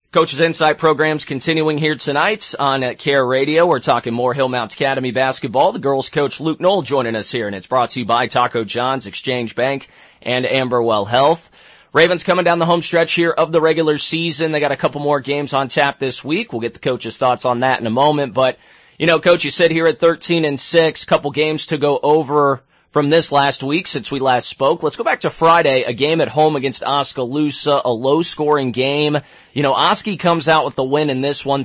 Coach's Insight program's continuing here tonight on Care Radio. We're talking more Hillmount Academy basketball. The girls coach Luke Knoll joining us here, and it's brought to you by Taco John's, Exchange Bank, and Amberwell Health. Ravens coming down the home stretch here of the regular season. They got a couple more games on tap this week. We'll get the coach's thoughts on that in a moment. But, you know, Coach, you sit here at 13-6, couple games to go over from this last week since we last spoke. Let's go back to Friday, a game at home against Oskaloosa, a low-scoring game. You know, Oski comes out with the win in this one,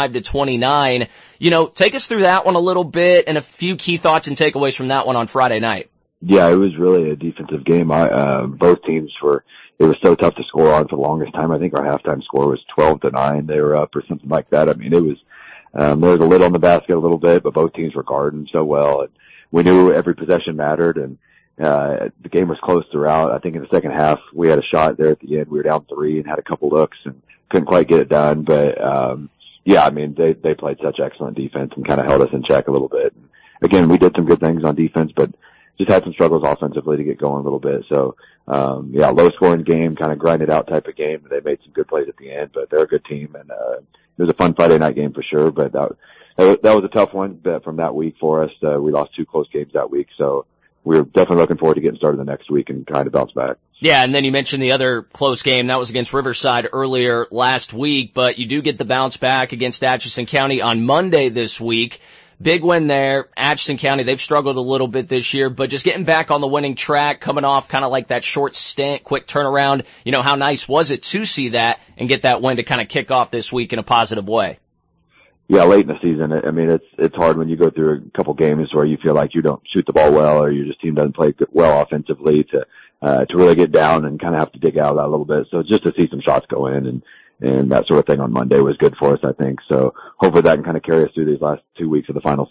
35-29. You know, take us through that one a little bit and a few key thoughts and takeaways from that one on Friday night. Yeah, it was really a defensive game. Both teams it was so tough to score on for the longest time. I think our halftime score was 12-9. They were up or something like that. I mean, it was, there was a lid on the basket a little bit, but both teams were guarding so well. And we knew every possession mattered, and the game was close throughout. I think in the second half, we had a shot there at the end. We were down 3 and had a couple looks and couldn't quite get it done. But, yeah, I mean, they played such excellent defense and kind of held us in check a little bit. And again, we did some good things on defense, but just had some struggles offensively to get going a little bit. So, yeah, low-scoring game, kind of grinded out type of game. They made some good plays at the end, but they're a good team. And it was a fun Friday night game for sure, but that was a tough one from that week for us. We lost 2 close games that week, so we're definitely looking forward to getting started the next week and kind of bounce back. Yeah, and then you mentioned the other close game. That was against Riverside earlier last week, but you do get the bounce back against Atchison County on Monday this week. Big win there. Atchison County, they've struggled a little bit this year, but just getting back on the winning track, coming off kind of like that short stint, quick turnaround. You know, how nice was it to see that and get that win to kind of kick off this week in a positive way? Yeah, late in the season, I mean, it's hard when you go through a couple games where you feel like you don't shoot the ball well or your team doesn't play well offensively to really get down and kind of have to dig out of that a little bit. So just to see some shots go in and that sort of thing on Monday was good for us, I think. So hopefully that can kind of carry us through these last 2 weeks of the final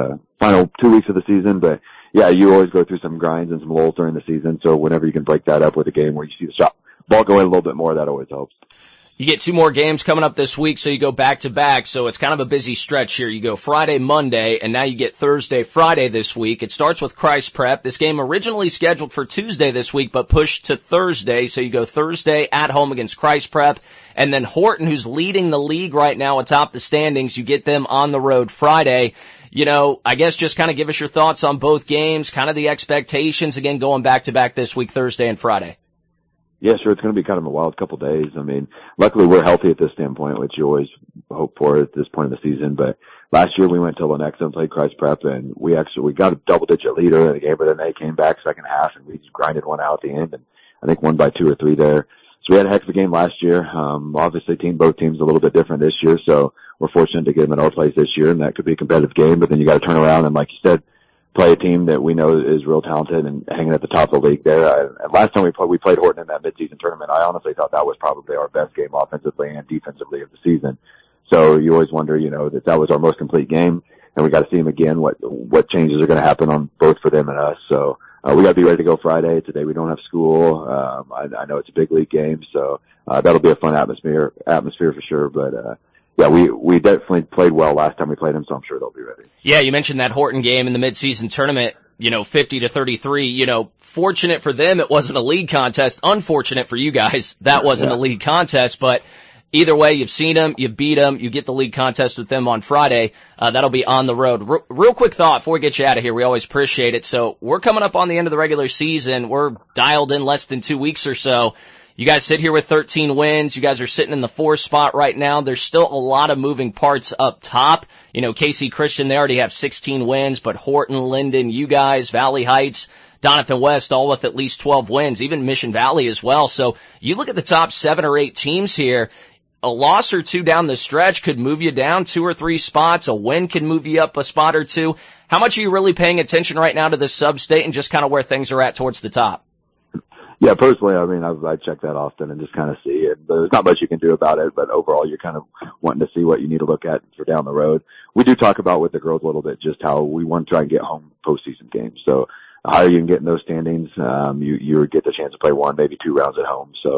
2 weeks of the season. But yeah, you always go through some grinds and some lulls during the season. So whenever you can break that up with a game where you see the ball go in a little bit more, that always helps. You get 2 more games coming up this week, so you go back-to-back, so it's kind of a busy stretch here. You go Friday, Monday, and now you get Thursday, Friday this week. It starts with Christ Prep. This game originally scheduled for Tuesday this week, but pushed to Thursday, so you go Thursday at home against Christ Prep, and then Horton, who's leading the league right now atop the standings, you get them on the road Friday. You know, I guess just kind of give us your thoughts on both games, kind of the expectations, again, going back-to-back this week, Thursday and Friday. Yeah, sure. It's going to be kind of a wild couple days. I mean, luckily we're healthy at this standpoint, which you always hope for at this point of the season. But last year we went to Lenexa and played Christ Prep, and we got a double-digit leader in the game, but then they came back second half, and we just grinded one out at the end, and I think won by 2 or 3 there. So we had a heck of a game last year. Obviously both teams a little bit different this year, so we're fortunate to get them at our place this year, and that could be a competitive game. But then you got to turn around and, like you said, play a team that we know is real talented and hanging at the top of the league there. Last time we played Horton in that midseason tournament, I honestly thought that was probably our best game offensively and defensively of the season. So you always wonder, you know, that was our most complete game, and we got to see them again, what changes are going to happen on both for them and us. So we got to be ready to go Friday. Today we don't have school. I know it's a big league game, so that'll be a fun atmosphere for sure. But yeah, we definitely played well last time we played them, so I'm sure they'll be ready. Yeah, you mentioned that Horton game in the midseason tournament, you know, 50-33. You know, fortunate for them it wasn't a league contest. Unfortunate for you guys that wasn't a league contest. But either way, you've seen them, you beat them, you get the league contest with them on Friday. That'll be on the road. Real quick thought before we get you out of here. We always appreciate it. So we're coming up on the end of the regular season. We're dialed in less than 2 weeks or so. You guys sit here with 13 wins. You guys are sitting in the 4th spot right now. There's still a lot of moving parts up top. You know, KC Christian, they already have 16 wins, but Horton, Linden, you guys, Valley Heights, Doniphan West, all with at least 12 wins, even Mission Valley as well. So you look at the top 7 or 8 teams here, a loss or 2 down the stretch could move you down 2 or 3 spots. A win can move you up a spot or 2. How much are you really paying attention right now to the sub-state and just kind of where things are at towards the top? Yeah, personally, I mean, I check that often and just kind of see it. There's not much you can do about it, but overall, you're kind of wanting to see what you need to look at for down the road. We do talk about with the girls a little bit just how we want to try and get home postseason games. So the higher you can get in those standings, you get the chance to play 1, maybe 2 rounds at home. So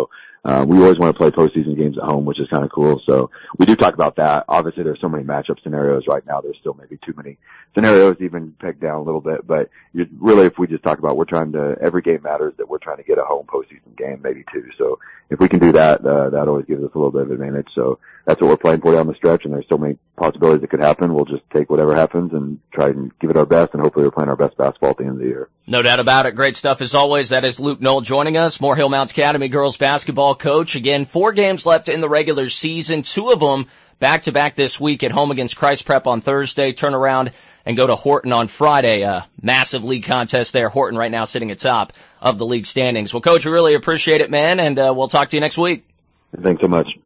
we always want to play postseason games at home, which is kind of cool. So we do talk about that. Obviously, there's so many matchup scenarios right now. There's still maybe too many scenarios even pegged down a little bit. But really, if we just talk about every game matters, that we're trying to get a home postseason game, maybe two. So if we can do that, that always gives us a little bit of advantage. So that's what we're playing for down the stretch, and there's so many possibilities that could happen. We'll just take whatever happens and try and give it our best, and hopefully we're playing our best basketball at the end of the year. No doubt about it. Great stuff as always. That is Luke Knoll joining us, Moore Hillmount Academy girls basketball coach. Again, 4 games left in the regular season, 2 of them back-to-back this week at home against Christ Prep on Thursday. Turn around and go to Horton on Friday. A massive league contest there. Horton right now sitting atop of the league standings. Well, Coach, we really appreciate it, man, and we'll talk to you next week. Thanks so much.